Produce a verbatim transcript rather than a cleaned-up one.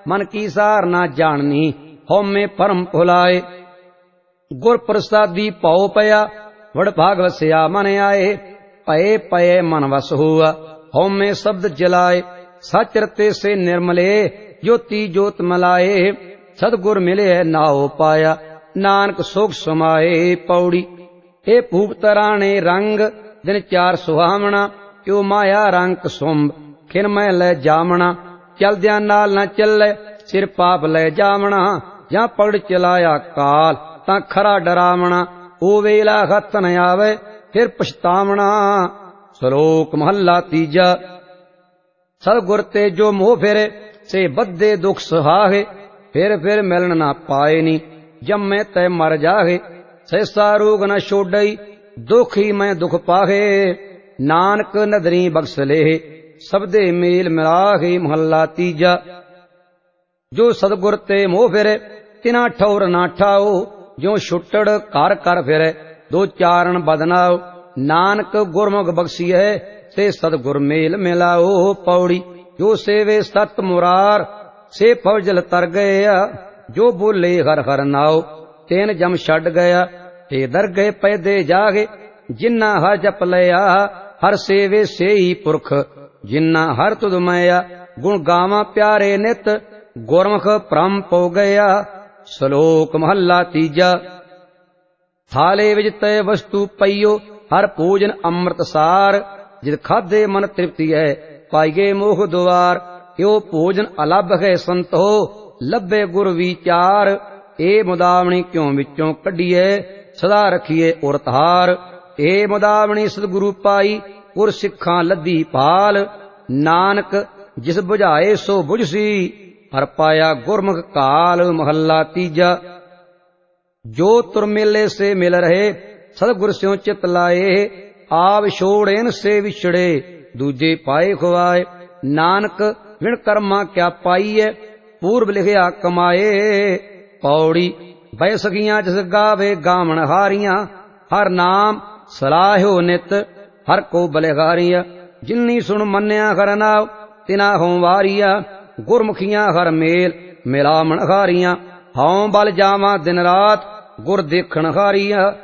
मन की सार ना जाननी, हौमे परम भुलाए। गुर प्रसादी पाओ पया, वड़ भाग वसया मन आए। पये पये मन वस हुआ, हौमे शब्द जलाए। सच रते से निर्मले, ज्योति ज्योत मलाए। सदगुर मिले नाओ पाया, नानक सोख समाए। पौड़ी हे भूप तराणे रंग, दिन चार सुहावना। क्यों माया रंग सुंभ, खिन मैं लै जामना। चलद्या नाल न चले, सिर पाप लै जावना। ਜਾਂ ਪਗੜ ਚਲਾਇਆ ਕਾਲ, ਤਾਂ ਖਰਾ ਡਰਾਵਣਾ। ਉਹ ਵੇਲਾ ਹੱਥ ਨ ਆਵੇ, ਫਿਰ ਪਛਤਾਵਣਾ। ਸ਼ਲੋਕ ਮਹੱਲਾ ਤੀਜਾ। ਸਤਿਗੁਰ ਤੇ ਜੋ ਮੋਹ ਫਿਰੇ, ਸੇ ਬੱਧੇ ਦੁਖ ਸੁਹਾਏ। ਫਿਰ ਫਿਰ ਮਿਲਣ ਨਾ ਪਾਏ ਨੀ, ਜੰਮੇ ਤੈ ਮਰ ਜਾਹੇ। ਸੈਸਾ ਰੋਗ ਨ ਛੋਡਈ, ਦੁਖ ਹੀ ਮੈਂ ਦੁਖ ਪਾਹੇ। ਨਾਨਕ ਨਦਰੀ ਬਖਸ਼ ਲੇਹ, ਸਬਦੇ ਮੇਲ ਮਿਲਾਹੇ। ਮਹੱਲਾ ਤੀਜਾ। ਜੋ ਸਤਿਗੁਰ ਤੇ ਮੋਹ ਫਿਰੇ, ਤਿਨਾ ਠੌਰ ਨਾ ਠਾਓ। ਜਿਉ ਛੁੱਟੜ ਘਰ ਕਰ ਫਿਰੇ, ਦੋ ਚਾਰਨ ਬਦਨਾਓ। ਨਾਨਕ ਗੁਰਮੁਖ ਬਖਸ਼ੀਐ, ਸੇ ਸਤਿਗੁਰ ਮੇਲ ਮਿਲਾਓ। ਪੌੜੀ ਜੋ ਸੇਵੇ ਸਤ ਮੁਰਾਰ, ਸੇ ਫੌਜਲ ਤਰ ਗਏ। ਜੋ ਬੋਲੇ ਹਰ ਹਰ ਨਾਉ, ਤੈਨ ਜਮ ਛੱਡ ਗਿਆ। ਤੇ ਦਰਗਹਿ ਪੈਦੇ ਜਾਗੇ, ਜਿਨਾ ਹਰ ਜਪ ਲਿਆ। ਹਰ ਸੇਵੇ ਸੇਈ ਪੁਰਖ, ਜਿਨਾ ਹਰ ਤੁਧ ਮਾਇਆ। ਗੁਣ ਗਾਵਾਂ ਪਿਆਰੇ ਨਿਤ, ਗੁਰਮੁਖ ਭ੍ਰਮ ਪੋ ਗਿਆ। ਸ਼ਲੋਕ ਮਹੱਲਾ ਤੀਜਾ। ਥਾਲੇ ਵਿੱਚ ਤੈ ਵਸਤੂ ਪਈਓ, ਹਰ ਭੋਜਨ ਅੰਮ੍ਰਿਤ ਸਾਰ। ਜਿਤ ਖਾਧੇ ਮਨ ਤ੍ਰਿਪਤੀ ਹੈ, ਪਾਈਏ ਮੋਹ ਦੁਆਰ। ਇਹੋ ਭੋਜਨ ਅਲੱਭ ਹੈ ਸੰਤੋ, ਲੱਭੇ ਗੁਰ ਵਿਚਾਰ। ਇਹ ਮੁਦਾਵਣੀ ਕਿਉਂ ਵਿੱਚੋਂ ਕੱਢੀਏ, ਸਦਾ ਰਖੀਏ ਉਰ ਧਾਰ। ਇਹ ਮੁਦਾਵਣੀ ਸਤਿਗੁਰੂ ਪਾਈ, ਗੁਰ ਸਿੱਖਾਂ ਲੱਦੀ ਭਾਲ। ਨਾਨਕ ਜਿਸ ਬੁਝਾਏ ਸੋ ਬੁਝਸੀ, ਹਰ ਪਾਇਆ ਗੁਰਮੁਖ ਕਾਲ। ਮਹੱਲਾ ਤੀਜਾ। ਜੋ ਤੁਰ ਮੇਲੇ ਸੇ ਮਿਲ ਰਹੇ, ਸਤਿਗੁਰ ਸਿਉ ਚਿਤ ਲਾਏ। ਆਪ ਛੋੜੇਨ ਸੇ ਵਿਛੜੇ, ਦੂਜੇ ਪਾਏ ਖੁਆਏ। ਨਾਨਕ ਵਿਣ ਕਰਮਾ ਕਿਆ ਪਾਈਐ, ਪੂਰਬ ਲਿਖਿਆ ਕਮਾਏ। ਪੌੜੀ ਬੈ ਸਖੀਆਂ ਜਿਸ ਗਾਵੇ ਗਾਵਣ ਹਾਰੀਆਂ। ਹਰ ਨਾਮ ਸਲਾਹਿਓ ਨਿਤ, ਹਰ ਕੋ ਬਲਿਹਾਰੀਆ। ਜਿਨੀ ਸੁਣ ਮੰਨਿਆ ਹਰ ਨਾਉ, ਤਿਨਾ ਹੋਂ ਵਾਰੀਆ। ਗੁਰਮੁਖੀਆਂ ਹਰ ਮੇਲ ਮਿਲਾਵਣ ਹਾਰੀਆਂ। ਹਉ ਬਲ ਜਾਵਾਂ ਦਿਨ ਰਾਤ, ਗੁਰ ਦੇਖਣ ਹਾਰੀਆ।